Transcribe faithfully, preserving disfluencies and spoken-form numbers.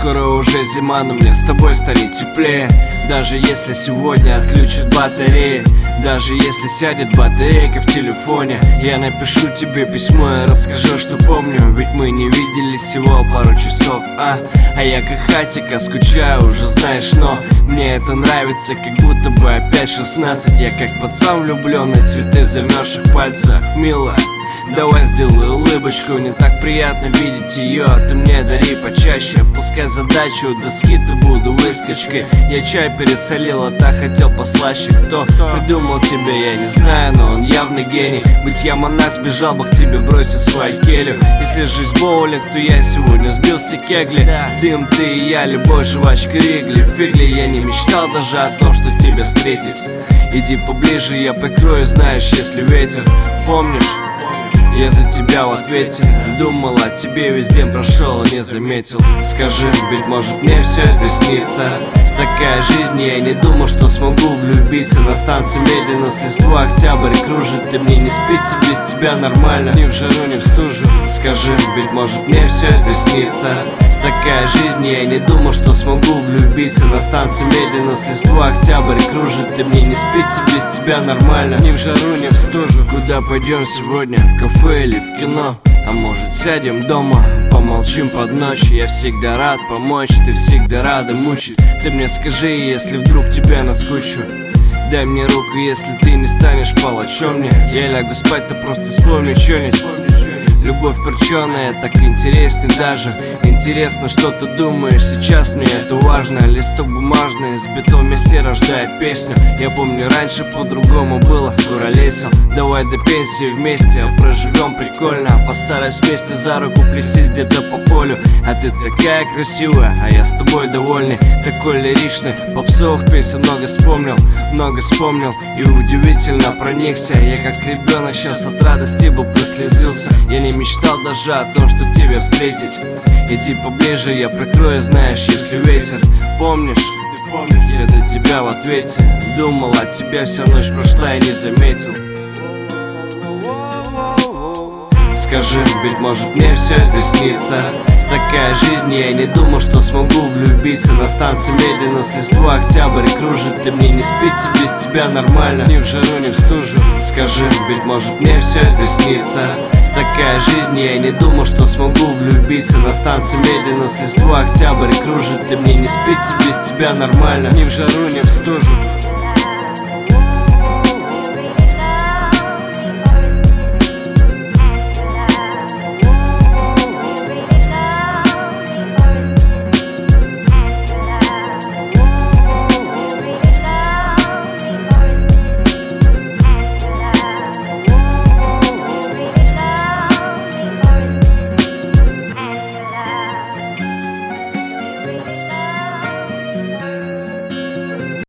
Скоро уже зима, но мне с тобой станет теплее. Даже если сегодня отключат батареи, даже если сядет батарейка в телефоне, я напишу тебе письмо и расскажу, что помню. Ведь мы не виделись всего пару часов, а А я как хатика скучаю, уже знаешь, но мне это нравится, как будто бы опять шестнадцать. Я как пацан влюбленный, цветы в замерзших пальцах. Милая, давай сделаю улыбочку, не так приятно видеть ее, а ты мне дари почаще. Пускай задачу у доски ты буду выскочкой. Я чай пересолил, а так хотел послаще. Кто придумал тебя, я не знаю, но он явный гений. Быть я монах, сбежал бы к тебе, бросив свою келью. Если жизнь боулинг, то я сегодня сбился кегли. Дым, ты и я, любовь, жвачка Ригли. Фигли, я не мечтал даже о том, что тебя встретить. Иди поближе, я прикрою, знаешь, если ветер. Помнишь? Я за тебя в ответе. Думал о тебе, весь день прошел, не заметил. Скажи, ведь может мне все это снится? Такая жизнь, я не думал, что смогу влюбиться. На станции медленно с листва октябрь кружит. Ты мне не спится, без тебя нормально, ни в жару, ни в стужу. Скажи, ведь может мне все это снится? Такая жизнь, я не думал, что смогу влюбиться. На станции медленно с листва октябрь кружит. Ты мне не спится, без тебя нормально, ни в жару, ни в стужу. Куда пойдем сегодня? В кафе или в кино? А может сядем дома, помолчим под ночь? Я всегда рад помочь, ты всегда рада мучить. Ты мне скажи, если вдруг тебя наскучу. Дай мне руку, если ты не станешь палачом мне. Я лягу спать, ты просто вспомни что-нибудь. Любовь перченая, так интересней даже. Интересно, что ты думаешь сейчас, мне это важно. Листок бумажный, сбито вместе рождает песню. Я помню, раньше по-другому было, дуралесил. Давай до пенсии вместе, а проживем прикольно. Постараюсь вместе за руку плестись где-то по полю. А ты такая красивая, а я с тобой довольный. Такой лиричный, попсовых песен много вспомнил. Много вспомнил и удивительно проникся. Я как ребенок сейчас от радости бы прослезился. Я не мечтал даже о том, что тебя встретить. Иди поближе, я прикрою, знаешь, если ветер. Помнишь? Ты помнишь? Я за тебя в ответе. Думал о тебе, вся ночь прошла и не заметил. Скажи, ведь может мне все это снится? Такая жизнь, я не думал, что смогу влюбиться. На станции медленно с листва октябрь кружит. Ты мне не спится, без тебя нормально, ни в жару, ни в стужу. Скажи, ведь может мне все это снится? Такая жизнь, я не думал, что смогу влюбиться. На станции медленно с листва октябрь кружит. Ты мне не спится, без тебя нормально, ни в жару, ни в стужу.